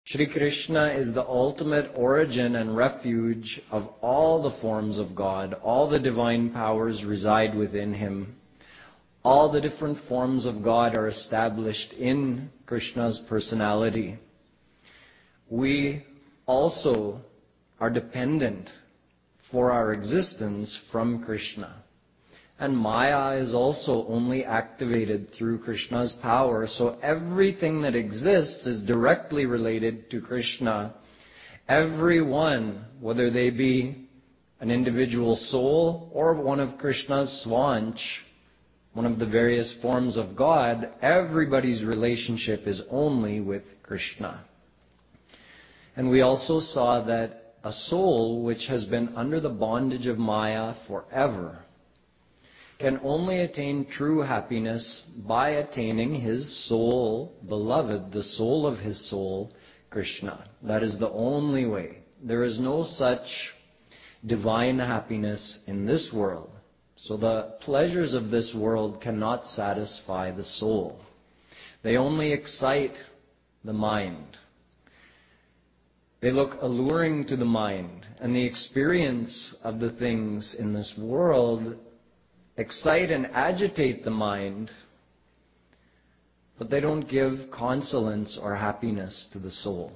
Shri Krishna is the ultimate origin and refuge of all the forms of God. All the divine powers reside within him. All the different forms of God are established in Krishna's personality. We also are dependent for our existence from Krishna. And Maya is also only activated through Krishna's power. So everything that exists is directly related to Krishna. Everyone, whether they be an individual soul or one of Krishna's swanch, one of the various forms of God, everybody's relationship is only with Krishna. And we also saw that a soul which has been under the bondage of Maya forever can only attain true happiness by attaining his soul, beloved, the soul of his soul, Krishna. That is the only way. There is no such divine happiness in this world. So the pleasures of this world cannot satisfy the soul. They only excite the mind. They look alluring to the mind, and the experience of the things in this world excite and agitate the mind, but they don't give consolence or happiness to the soul.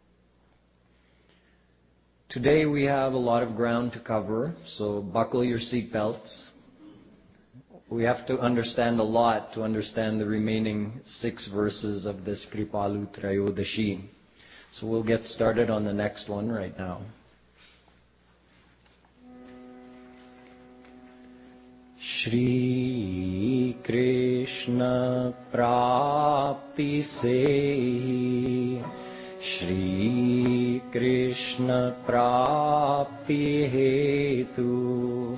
Today we have a lot of ground to cover, so buckle your seatbelts. We have to understand a lot to understand the remaining 6 verses of this Kripalu Trayodashi. So we'll get started on the next one right now. Shri Krishna Prapti Se Shri Krishna Prapti Hetu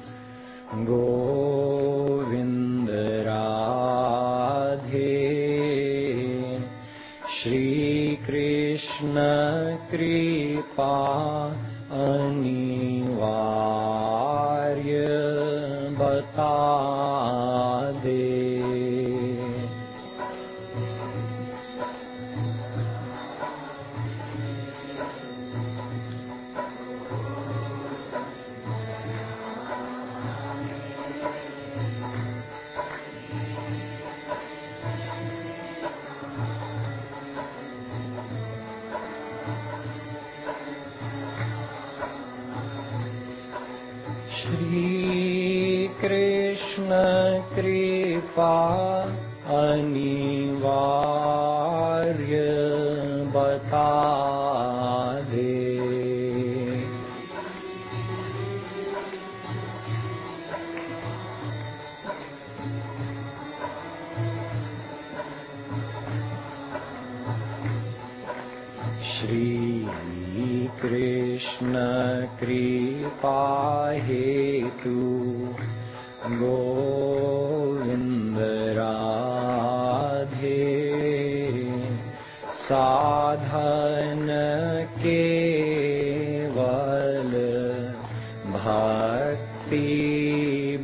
Govinda Radhe Shri Krishna Kripa Anivarya Bata De. Shri Krishna Kripa Anivarya Bata De. Shri Krishna Kripa Hetu Govinda Radhe Sadhana Keval Bhakti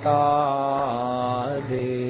Bata De.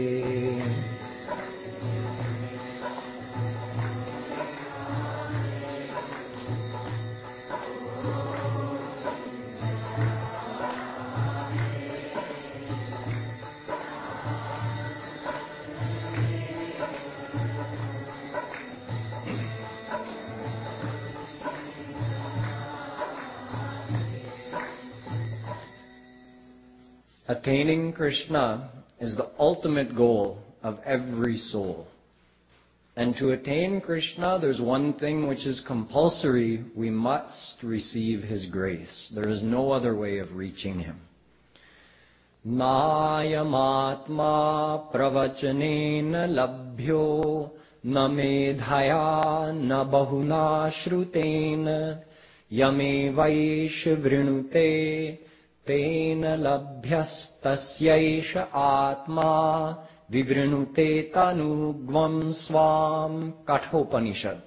Attaining Krishna is the ultimate goal of every soul. And to attain Krishna, there's one thing which is compulsory. We must receive His grace. There is no other way of reaching Him. Nayamatma pravachanena labhyo na medhaya na bahuna shrutena yame vaish vrinute Tena labhyastasyesha atma vivrinute tanugvam swam. Kathopanishad.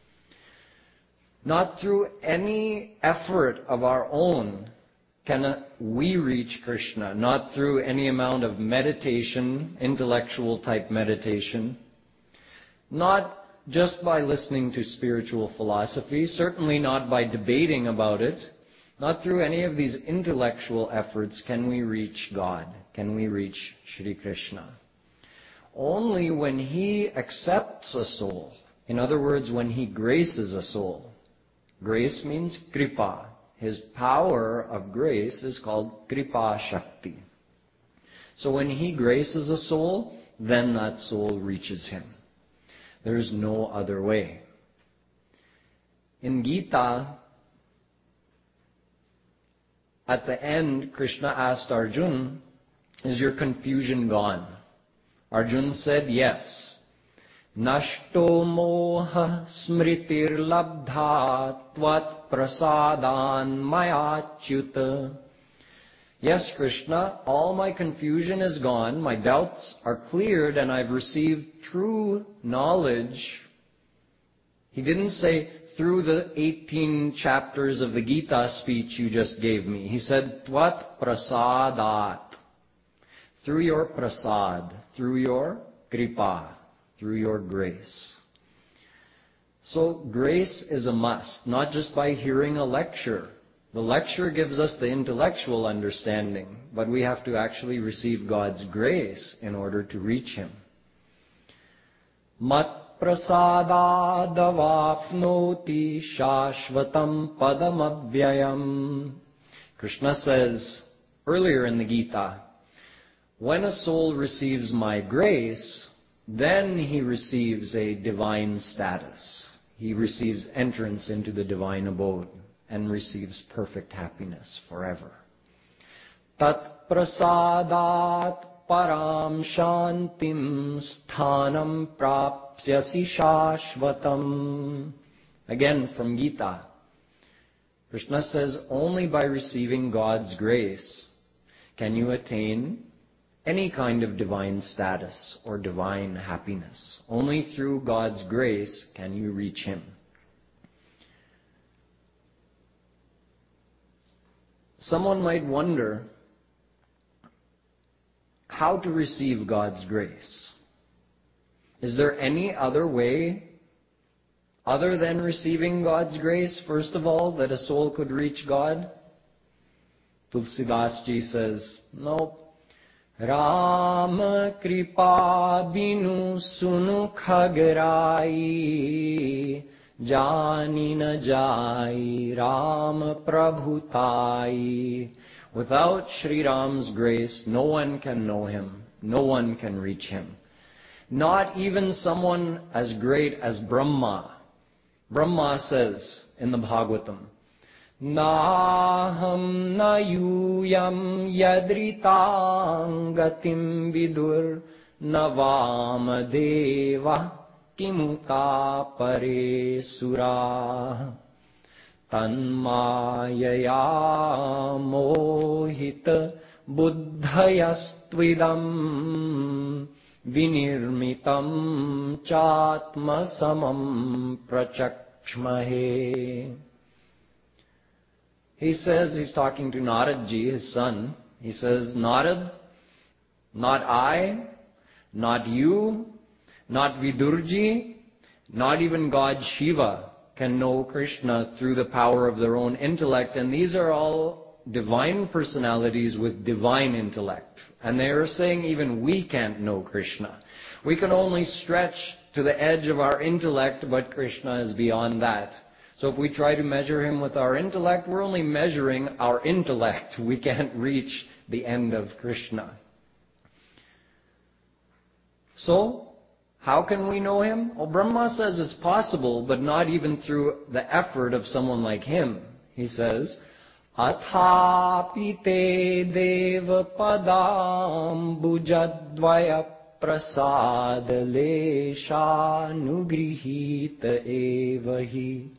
Not through any effort of our own can we reach Krishna, not through any amount of meditation, intellectual type meditation, not just by listening to spiritual philosophy, certainly not by debating about it, not through any of these intellectual efforts can we reach God, can we reach Shri Krishna. Only when He accepts a soul, in other words, when He graces a soul. Grace means kripa. His power of grace is called kripa shakti. So when He graces a soul, then that soul reaches Him. There is no other way. In Gita, at the end, Krishna asked Arjuna, is your confusion gone? Arjuna said, yes. Nashto moha smritir labdha tvat prasadan mayachyuta. Yes, Krishna, all my confusion is gone, my doubts are cleared, and I've received true knowledge. He didn't say, through the 18 chapters of the Gita speech you just gave me. He said, Tvat prasadat. Through your prasad, through your kripa, through your grace. So grace is a must, not just by hearing a lecture. The lecture gives us the intellectual understanding, but we have to actually receive God's grace in order to reach Him. Mat prasadadavapnoti shashvatam padamavyayam. Krishna says earlier in the Gita, when a soul receives my grace, then he receives a divine status. He receives entrance into the divine abode and receives perfect happiness forever. Tat prasadat param shantim sthanam prapsyasi shashvatam. Again from Gita. Krishna says only by receiving God's grace can you attain any kind of divine status or divine happiness. Only through God's grace can you reach Him. Someone might wonder how to receive God's grace. Is there any other way other than receiving God's grace, first of all, that a soul could reach God? Tulsidas Ji says, no. Ram kripa binu sunu khagarai, jani na jai Ram prabhutai. Without Sri Ram's grace, no one can know Him, no one can reach Him. Not even someone as great as Brahma. Brahma says in the Bhagavatam, Naham nayuyam yadritam gatim vidur navam deva kimuta pare sura tanmayaya mohita buddhayastvidam vinirmitam chatma samam prachakshmahe. He says, he's talking to Narad Ji, his son. He says, Narad, not I, not you, not Vidurji, not even God Shiva can know Krishna through the power of their own intellect. And these are all divine personalities with divine intellect. And they are saying even we can't know Krishna. We can only stretch to the edge of our intellect, but Krishna is beyond that. So if we try to measure Him with our intellect, we're only measuring our intellect. We can't reach the end of Krishna. So, how can we know Him? Well, Brahma says it's possible, but not even through the effort of someone like him. He says, Athapi te deva padam bujadvaya prasad lesha nugrihita evahi.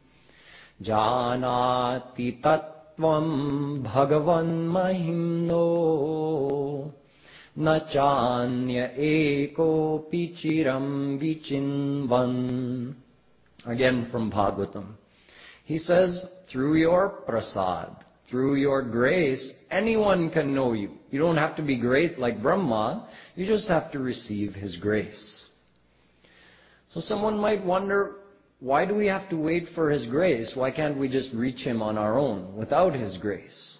Janati tattvam bhagavan mahimno nachanya eko pichiram vichinvan. Again from Bhagavatam. He says, through your prasad, through your grace, anyone can know you. You don't have to be great like Brahma, you just have to receive his grace. So someone might wonder, why do we have to wait for His grace? Why can't we just reach Him on our own without His grace?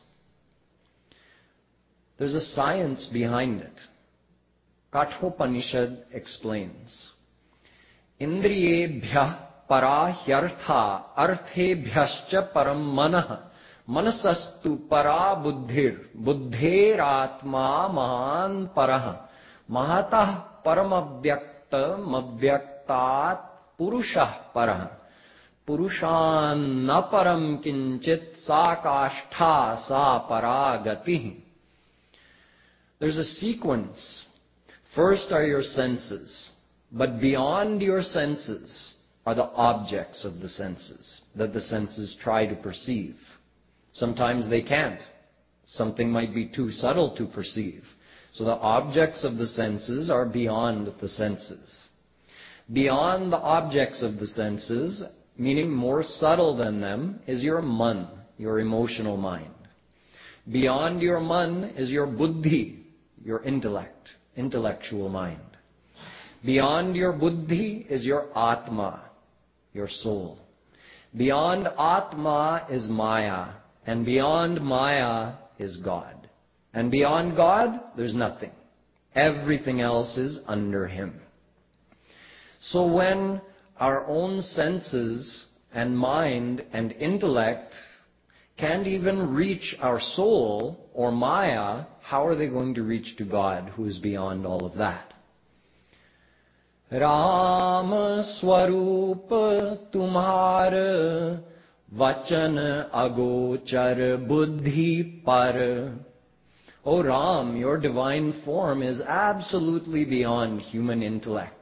There's a science behind it. Kathopanishad explains, Indriyebhyah para hyartha arthebhyascha param manah manasastu para buddhir buddheratma mahan parah mahatah paramabhyakta mabhyaktat purushah parah purushan naparam kinchit sakashtha sa paragati. There's a sequence. First are your senses, but beyond your senses are the objects of the senses that the senses try to perceive. Sometimes they can't. Something might be too subtle to perceive. So the objects of the senses are beyond the senses. Beyond the objects of the senses, meaning more subtle than them, is your man, your emotional mind. Beyond your man is your buddhi, your intellect, intellectual mind. Beyond your buddhi is your atma, your soul. Beyond atma is maya, and beyond maya is God. And beyond God, there's nothing. Everything else is under Him. So when our own senses and mind and intellect can't even reach our soul or maya, how are they going to reach to God, who is beyond all of that? Ram Swarup Tumhar Vachan Agochar Buddhi Par. O Ram, your divine form is absolutely beyond human intellect.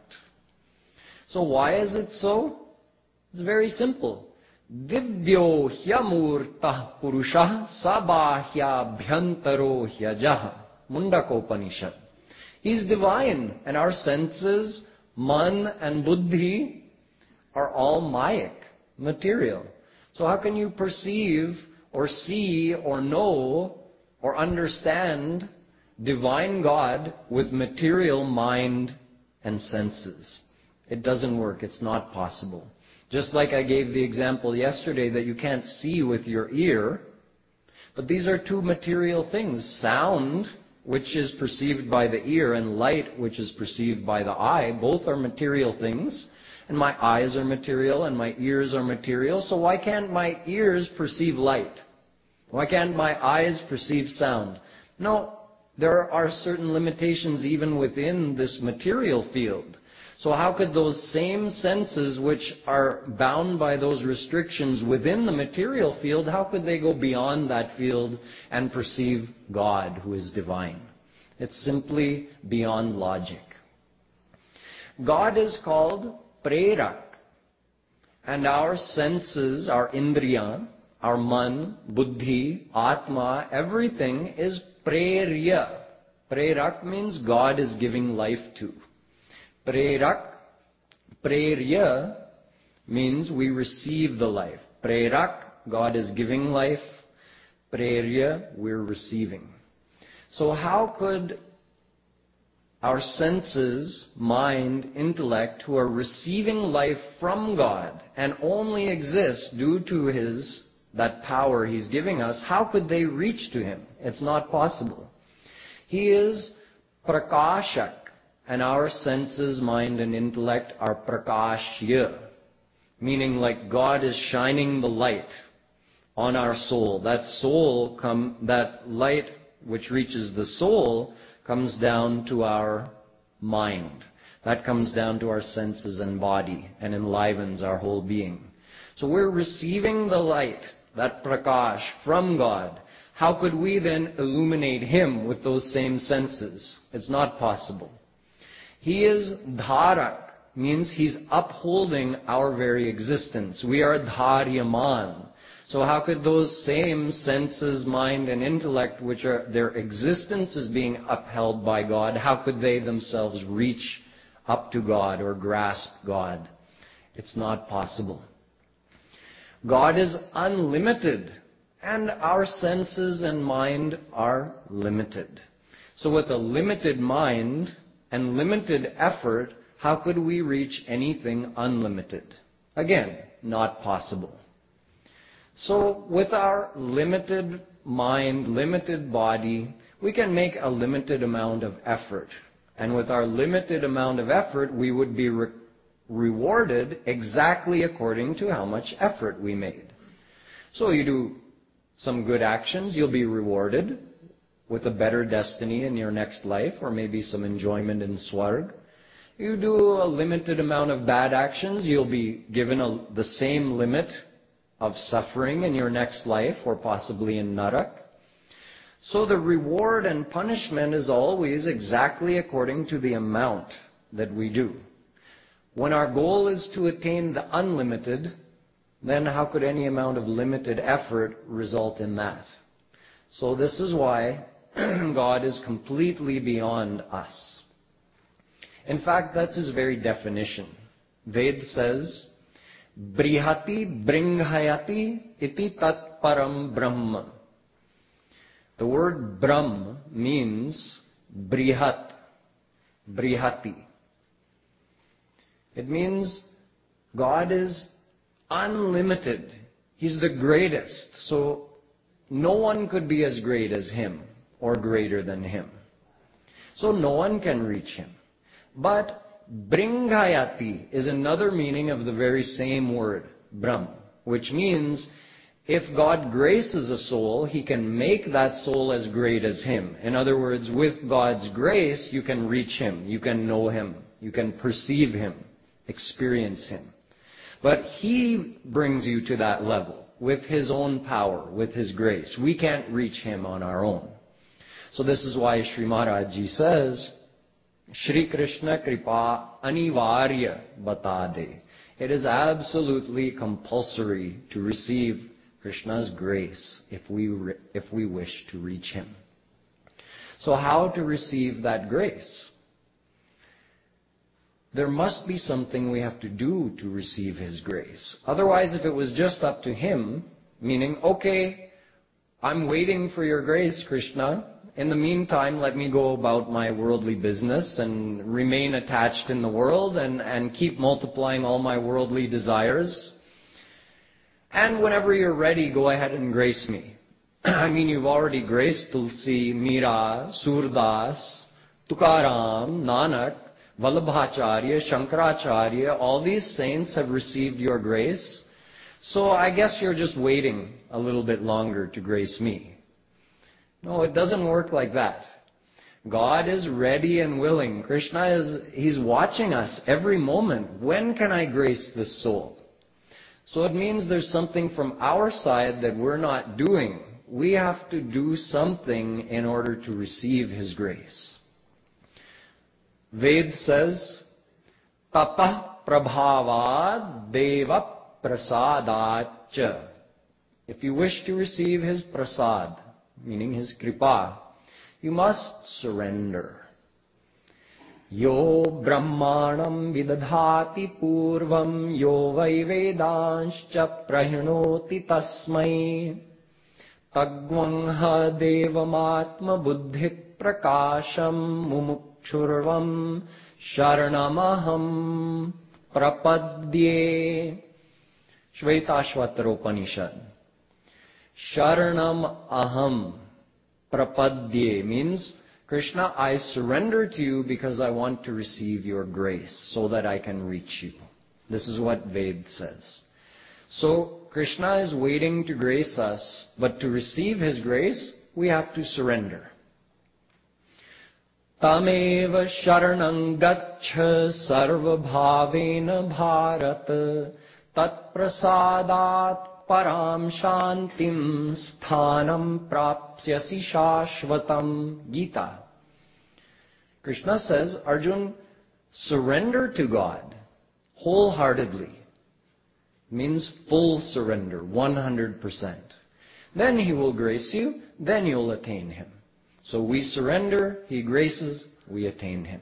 So why is it so? It's very simple. Divyo hyamurtah purushah sabahya bhyantaro hyajah. Mundakopanishad. He's divine, and our senses, man and buddhi, are all mayic, material. So how can you perceive or see or know or understand divine God with material mind and senses? It doesn't work. It's not possible. Just like I gave the example yesterday that you can't see with your ear, but these are two material things. Sound, which is perceived by the ear, and light, which is perceived by the eye, both are material things. And my eyes are material and my ears are material, so why can't my ears perceive light? Why can't my eyes perceive sound? No, there are certain limitations even within this material field. So how could those same senses which are bound by those restrictions within the material field, how could they go beyond that field and perceive God, who is divine? It's simply beyond logic. God is called Prerak, and our senses, our indriya, our man, buddhi, atma, everything is prerya. Prerak means God is giving life to. Prerak, prerya means we receive the life. Prerak, God is giving life. Prerya, we're receiving. So how could our senses, mind, intellect, who are receiving life from God and only exist due to that power He's giving us, how could they reach to Him? It's not possible. He is prakashak, and our senses, mind, and intellect are prakashya, meaning like God is shining the light on our soul. That light which reaches the soul comes down to our mind. That comes down to our senses and body and enlivens our whole being. So we're receiving the light, that prakash, from God. How could we then illuminate Him with those same senses? It's not possible. He is dharak, means He's upholding our very existence. We are dharyaman. So how could those same senses, mind, and intellect, which are their existence is being upheld by God, how could they themselves reach up to God or grasp God? It's not possible. God is unlimited, and our senses and mind are limited. So with a limited mind and limited effort, how could we reach anything unlimited? Again, not possible. So with our limited mind, limited body, we can make a limited amount of effort. And with our limited amount of effort, we would be rewarded exactly according to how much effort we made. So you do some good actions, you'll be rewarded with a better destiny in your next life, or maybe some enjoyment in Swarg. You do a limited amount of bad actions, you'll be given the same limit of suffering in your next life, or possibly in Narak. So the reward and punishment is always exactly according to the amount that we do. When our goal is to attain the unlimited, then how could any amount of limited effort result in that? So this is why God is completely beyond us. In fact, that's his very definition. Ved says, Brihati Bringhayati iti tat param Brahma. The word Brahm means Brihat, Brihati. It means God is unlimited. He's the greatest. So no one could be as great as him or greater than him. So no one can reach him. But Bringhayati is another meaning of the very same word, Brahm, which means if God graces a soul, he can make that soul as great as him. In other words, with God's grace, you can reach him, you can know him, you can perceive him, experience him. But he brings you to that level with his own power, with his grace. We can't reach him on our own. So this is why Sri Maharaj Ji says, Shri Krishna Kripa Anivarya Batade. It is absolutely compulsory to receive Krishna's grace if we wish to reach him. So how to receive that grace? There must be something we have to do to receive his grace. Otherwise, if it was just up to him, meaning, okay, I'm waiting for your grace, Krishna. In the meantime, let me go about my worldly business and remain attached in the world and keep multiplying all my worldly desires. And whenever you're ready, go ahead and grace me. I mean, you've already graced Tulsi, Meera, Surdas, Tukaram, Nanak, Vallabhacharya, Shankaracharya, all these saints have received your grace. So I guess you're just waiting a little bit longer to grace me. No, it doesn't work like that. God is ready and willing. Krishna he's watching us every moment. When can I grace this soul? So it means there's something from our side that we're not doing. We have to do something in order to receive his grace. Ved says, Tapah prabhavad deva prasadacha. If you wish to receive his prasad, meaning his kripa, you must surrender. Yo brahmanam vidadhati purvam yo vai vedanscha prahinoti tasmai tagvangha devamatma buddhit prakasham mumukshurvam sharanamaham prapadye. Shvetashvatara Sharanam aham prapadye means, Krishna, I surrender to you because I want to receive your grace so that I can reach you. This is what Ved says. So Krishna is waiting to grace us, but to receive his grace, we have to surrender. Tameva sharanam gaccha sarva bhavena bharata tat prasadat param shantim sthanam prapsyasi shashvatam. Gita. Krishna says, Arjun, surrender to God wholeheartedly. Means full surrender, 100%. Then he will grace you, then you'll attain him. So we surrender, he graces, we attain him.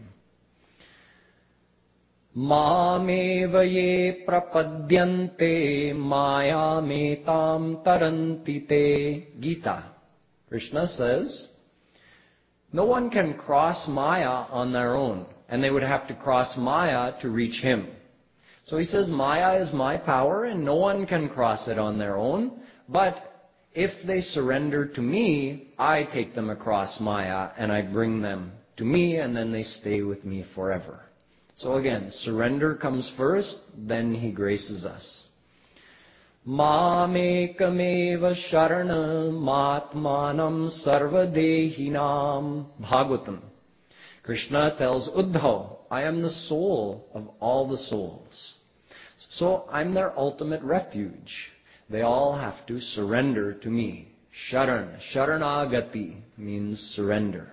Mameva ye prapadyante maya metam taranti te. Gita. Krishna says, no one can cross Maya on their own. and they would have to cross Maya to reach him. So he says, Maya is my power, and no one can cross it on their own, but if they surrender to me, I take them across Maya, and I bring them to me, and then they stay with me forever. So again, surrender comes first, then he graces us. Mamekameva sharanam atmanam sarvadehinam. Bhagavatam. Krishna tells Uddhav, I am the soul of all the souls. So I'm their ultimate refuge. They all have to surrender to me. Sharan, sharanagati means surrender.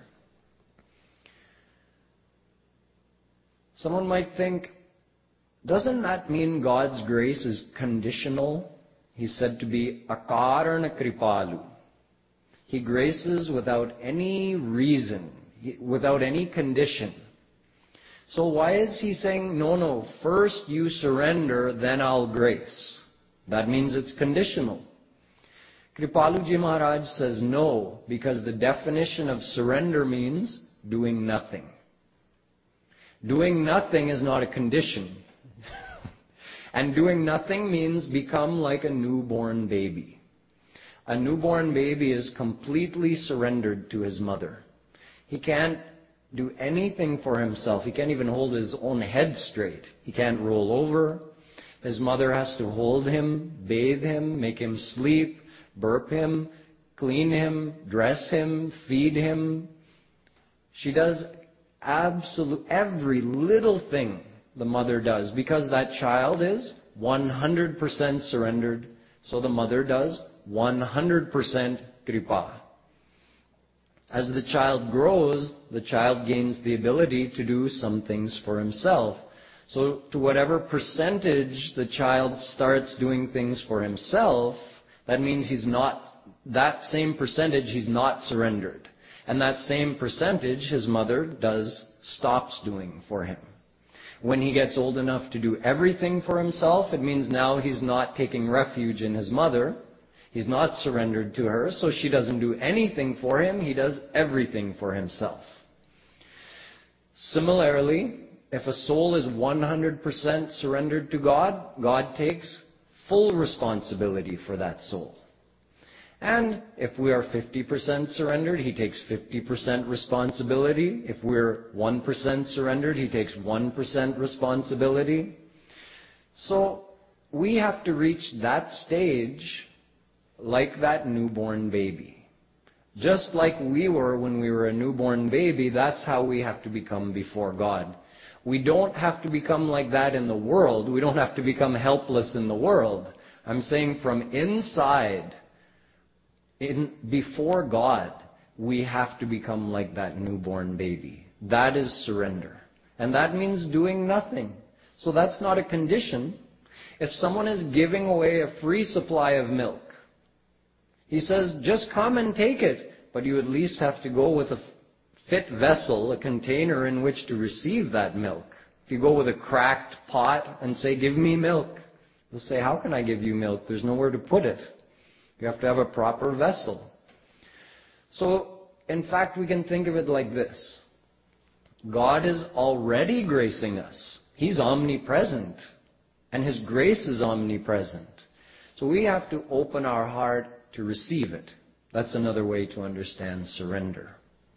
Someone might think, doesn't that mean God's grace is conditional? He's said to be akarana kripalu. He graces without any reason, without any condition. So why is he saying, no, first you surrender, then I'll grace? That means it's conditional. Kripaluji Maharaj says no, because the definition of surrender means doing nothing. Doing nothing is not a condition. And doing nothing means become like a newborn baby. A newborn baby is completely surrendered to his mother. He can't do anything for himself. He can't even hold his own head straight. He can't roll over. His mother has to hold him, bathe him, make him sleep, burp him, clean him, dress him, feed him. She does every little thing the mother does, because that child is 100% surrendered, so the mother does 100% kripa. As the child grows, the child gains the ability to do some things for himself. So to whatever percentage the child starts doing things for himself, that means that same percentage he's not surrendered. And that same percentage his mother stops doing for him. When he gets old enough to do everything for himself, it means now he's not taking refuge in his mother. He's not surrendered to her, so she doesn't do anything for him. He does everything for himself. Similarly, if a soul is 100% surrendered to God, God takes full responsibility for that soul. And if we are 50% surrendered, He takes 50% responsibility. If we're 1% surrendered, He takes 1% responsibility. So we have to reach that stage like that newborn baby. Just like we were when we were a newborn baby, that's how we have to become before God. We don't have to become like that in the world. We don't have to become helpless in the world. I'm saying from inside, before God, we have to become like that newborn baby. That is surrender. And that means doing nothing. So that's not a condition. If someone is giving away a free supply of milk, he says, just come and take it, but you at least have to go with a fit vessel, a container in which to receive that milk. If you go with a cracked pot and say, give me milk, they'll say, how can I give you milk? There's nowhere to put it. You have to have a proper vessel. So, in fact, we can think of it like this. God is already gracing us. He's omnipresent. And His grace is omnipresent. So we have to open our heart to receive it. That's another way to understand surrender.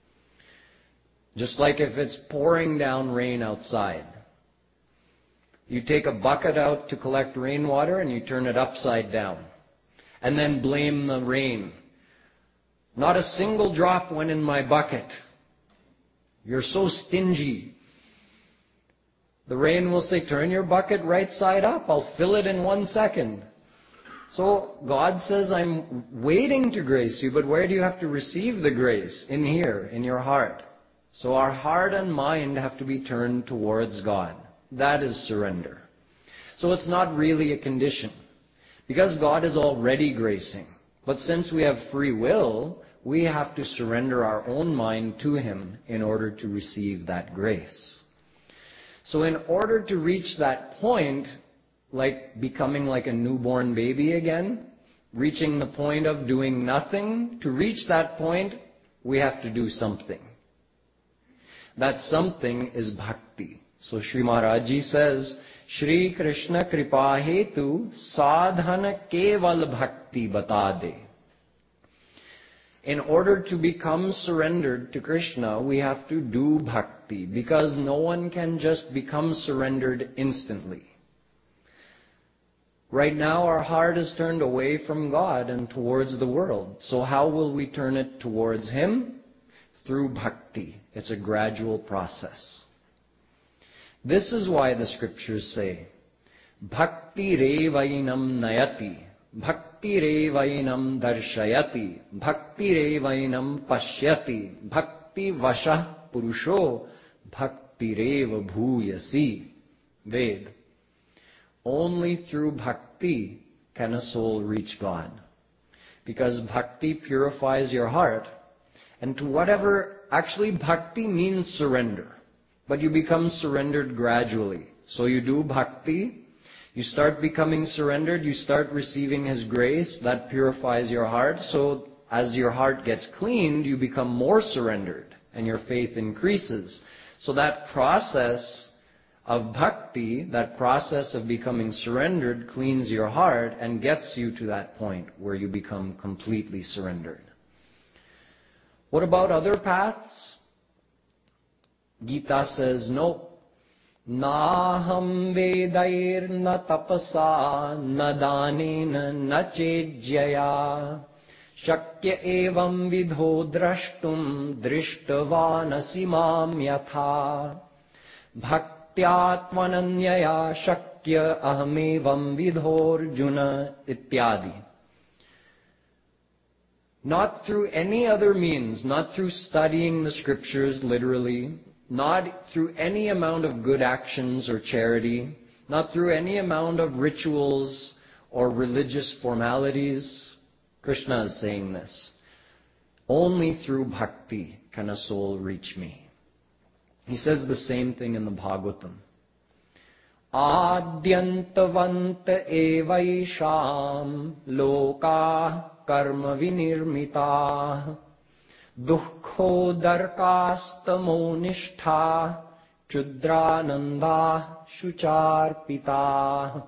Just like if it's pouring down rain outside. You take a bucket out to collect rainwater and you turn it upside down. And then blame the rain. Not a single drop went in my bucket. You're so stingy. The rain will say, turn your bucket right side up. I'll fill it in 1 second. So God says, I'm waiting to grace you, but where do you have to receive the grace? In here, in your heart. So our heart and mind have to be turned towards God. That is surrender. So it's not really a condition. Because God is already gracing. But since we have free will, we have to surrender our own mind to Him in order to receive that grace. So in order to reach that point, like becoming like a newborn baby again, reaching the point of doing nothing, to reach that point, we have to do something. That something is bhakti. So Sri Maharaj Ji says, Shri Krishna kripa hetu sadhana keval bhakti bata de. In order to become surrendered to Krishna, we have to do bhakti, because no one can just become surrendered instantly. Right now our heart is turned away from God and towards the world. So how will we turn it towards Him? Through bhakti. It's a gradual process. This is why the scriptures say, Bhakti revainam nayati, Bhakti revainam darshayati, Bhakti revainam pashyati, Bhakti vasha purusho, Bhakti reva bhuyasi. Ved. Only through bhakti can a soul reach God. Because bhakti purifies your heart. And to whatever, actually bhakti means surrender. But you become surrendered gradually. So you do bhakti, you start becoming surrendered, you start receiving His grace, that purifies your heart. So as your heart gets cleaned, you become more surrendered and your faith increases. So that process of bhakti, that process of becoming surrendered, cleans your heart and gets you to that point where you become completely surrendered. What about other paths? Gita says, no. Naham vedair na tapasa na danena na chejjaya shakya evam vidho drashtum drishtavanasi mam yatha bhaktyatmananyaya shakya ahamevam vidhorjuna ityadi. Not through any other means, not through studying the scriptures literally, not through any amount of good actions or charity, not through any amount of rituals or religious formalities. Krishna is saying this. Only through bhakti can a soul reach me. He says the same thing in the Bhagavatam. Adyantavanta evaisham loka karma vinirmita dukkho darkastamo nishtha chudrananda shucharpita.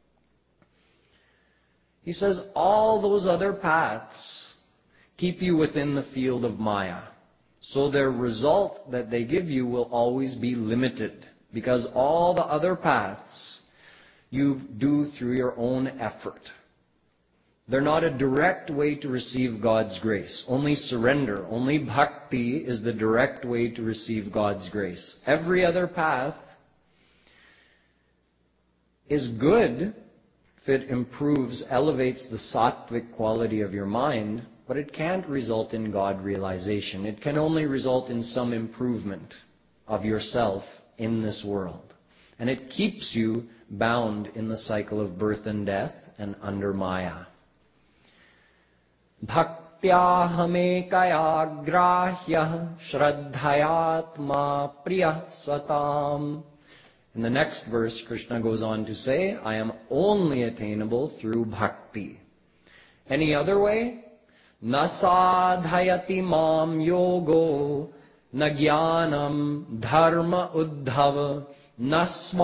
He says all those other paths keep you within the field of Maya. So their result that they give you will always be limited, because all the other paths you do through your own effort. They're not a direct way to receive God's grace. Only surrender, only bhakti is the direct way to receive God's grace. Every other path is good if it improves, elevates the sattvic quality of your mind, but it can't result in God realization. It can only result in some improvement of yourself in this world. And it keeps you bound in the cycle of birth and death and under Maya. Bhaktyahame grahya shraddhayatma priya satam. In the next verse, Krishna goes on to say, I am only attainable through bhakti. Any other way? Na sadhayati mam yogo, na jnanam dharma uddhava, na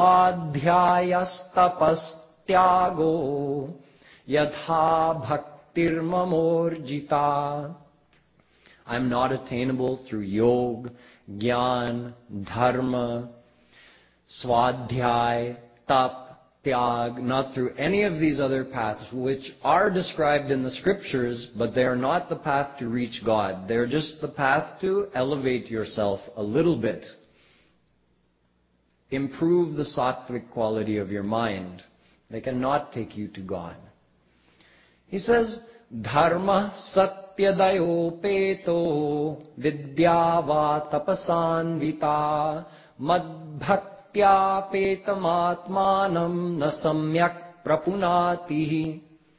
swadhyayastapastyago, yatha bhaktirmamorjita. I am not attainable through yoga, jnana, dharma, swadhyay, tap, tyag, not through any of these other paths which are described in the scriptures, but they are not the path to reach God. They're just the path to elevate yourself a little bit. Improve the sattvic quality of your mind. They cannot take you to God. He says, Dharma satyadayopeto vidyava tapasanvita madbhakti Pyapetamatmanam na samyak prapunati.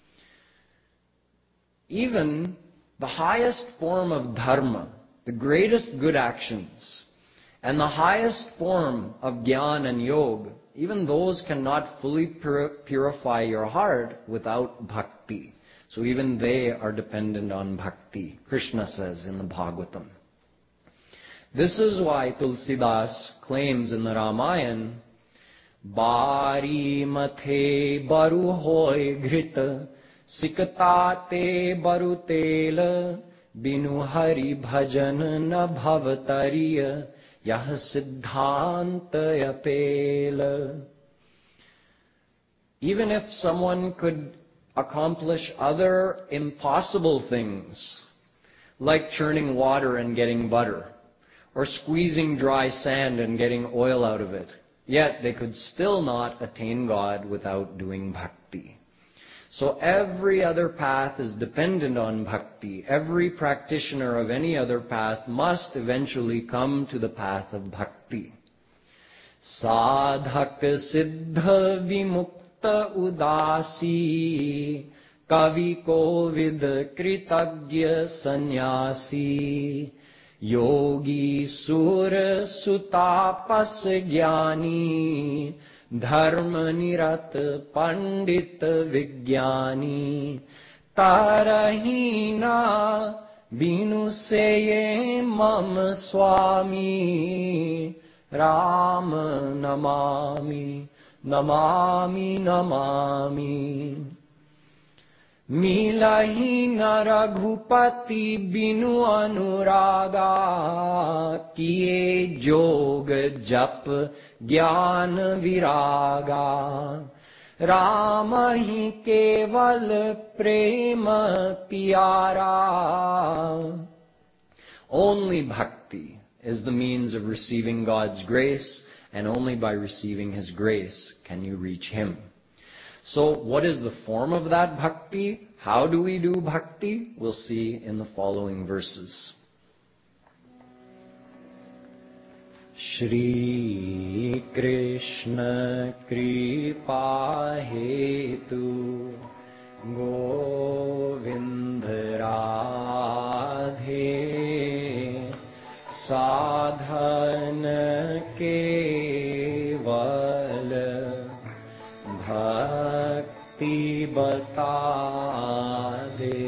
Even the highest form of dharma, the greatest good actions, and the highest form of jnana and yoga, even those cannot fully purify your heart without bhakti. So even they are dependent on bhakti, Krishna says in the Bhagavatam. This is why Tulsidas claims in the Ramayana, Bari mathe baru hoy ghrita, sikta te baru tel, binu hari bhajan na bhavatariya, yah siddhanta apel. Even if someone could accomplish other impossible things, like churning water and getting butter, or squeezing dry sand and getting oil out of it, yet they could still not attain God without doing bhakti. So every other path is dependent on bhakti. Every practitioner of any other path must eventually come to the path of bhakti. Sadhak siddha vimukta udasi, kavi kovid kritagya sannyasi, yogi sur sutapas jnani, dharma nirat pandit vigyani, tarahina binu seye mam swami, Ram namami, namami, namami. Milahi na raghupati binu anuraga, kiye jog jap gyan viraga. Rama hi keval prema pyara. Only bhakti is the means of receiving God's grace, and only by receiving His grace can you reach Him. So what is the form of that bhakti? How do we do bhakti? We'll see in the following verses. Shri Krishna Kripa Hetu Govinda Radhe Sadhana Keval Bhakti Bata De.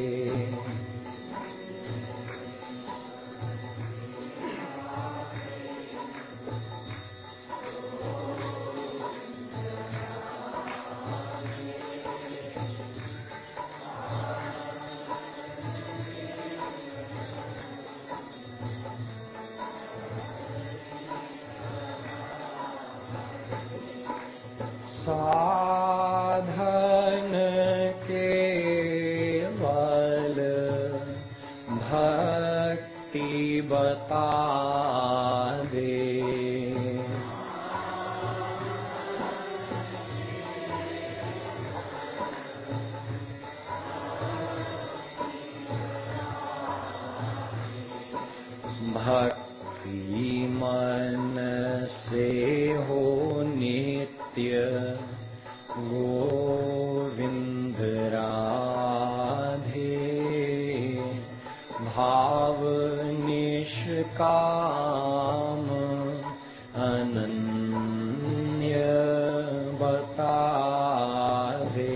साधन केवल भक्ति बता दे. भक्ति मन से हो नित्य गोविंद राधे, भाव निष्काम अनन्य बता दे.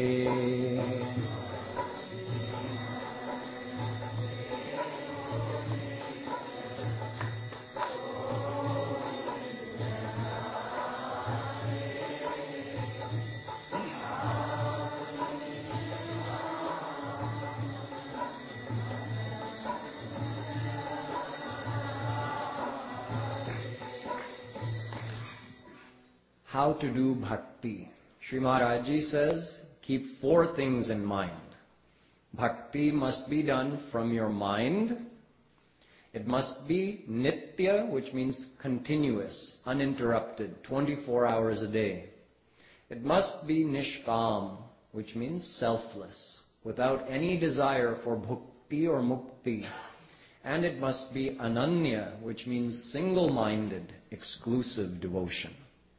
How to do bhakti? Sri Maharaj Ji says, keep 4 things in mind. Bhakti must be done from your mind. It must be nitya, which means continuous, uninterrupted, 24 hours a day. It must be nishkam, which means selfless, without any desire for bhukti or mukti. And it must be ananya, which means single-minded, exclusive devotion.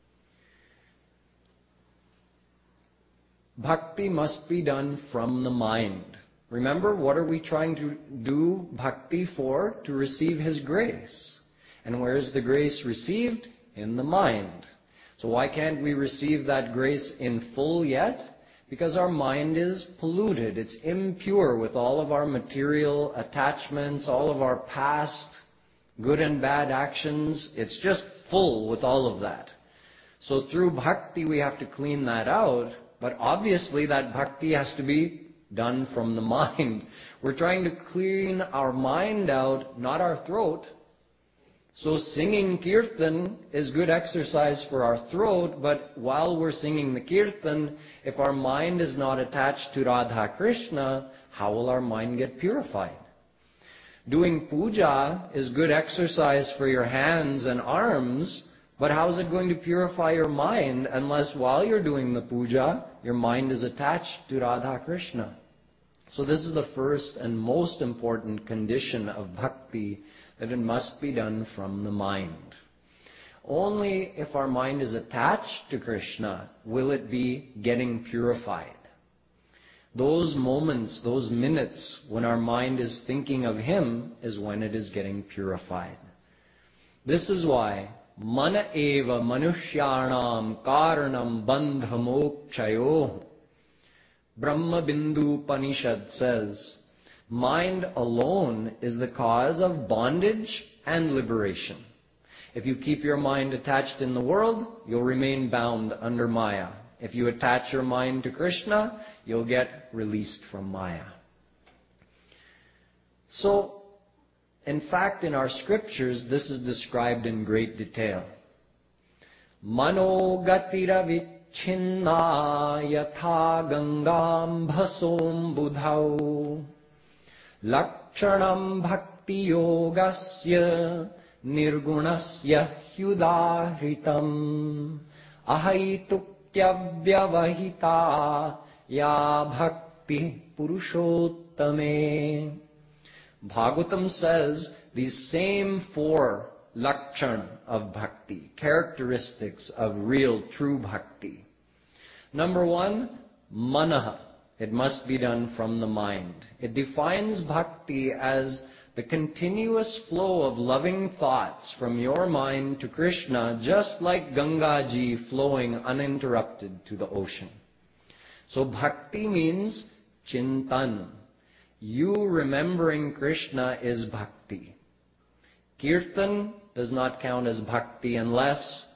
Bhakti must be done from the mind. Remember, what are we trying to do bhakti for? To receive His grace. And where is the grace received? In the mind. So why can't we receive that grace in full yet? Because our mind is polluted. It's impure with all of our material attachments, all of our past good and bad actions. It's just full with all of that. So through bhakti we have to clean that out, but obviously that bhakti has to be done from the mind. We're trying to clean our mind out, not our throat. So singing kirtan is good exercise for our throat, but while we're singing the kirtan, if our mind is not attached to Radha Krishna, how will our mind get purified? Doing puja is good exercise for your hands and arms, but how is it going to purify your mind unless while you're doing the puja, your mind is attached to Radha Krishna? So this is the first and most important condition of bhakti, that it must be done from the mind. Only if our mind is attached to Krishna will it be getting purified. Those moments, those minutes when our mind is thinking of Him is when it is getting purified. This is why mana eva manushyanam karanam bandha mokshayoh. Brahma Bindu Upanishad says, mind alone is the cause of bondage and liberation. If you keep your mind attached in the world, you'll remain bound under Maya. If you attach your mind to Krishna, you'll get released from Maya. So, in fact, in our scriptures, this is described in great detail. Mano gatira vichhinna yatha gangam bhasom budhau lakshanam bhakti yogasya nirgunasya hyudahritam ahaitukyavyavahita ya bhakti purushottame. Bhagavatam says these same four lakshan of bhakti, characteristics of real, true bhakti. Number one, manaha. It must be done from the mind. It defines bhakti as the continuous flow of loving thoughts from your mind to Krishna, just like Ganga Ji flowing uninterrupted to the ocean. So bhakti means chintan. You remembering Krishna is bhakti. Kirtan does not count as bhakti unless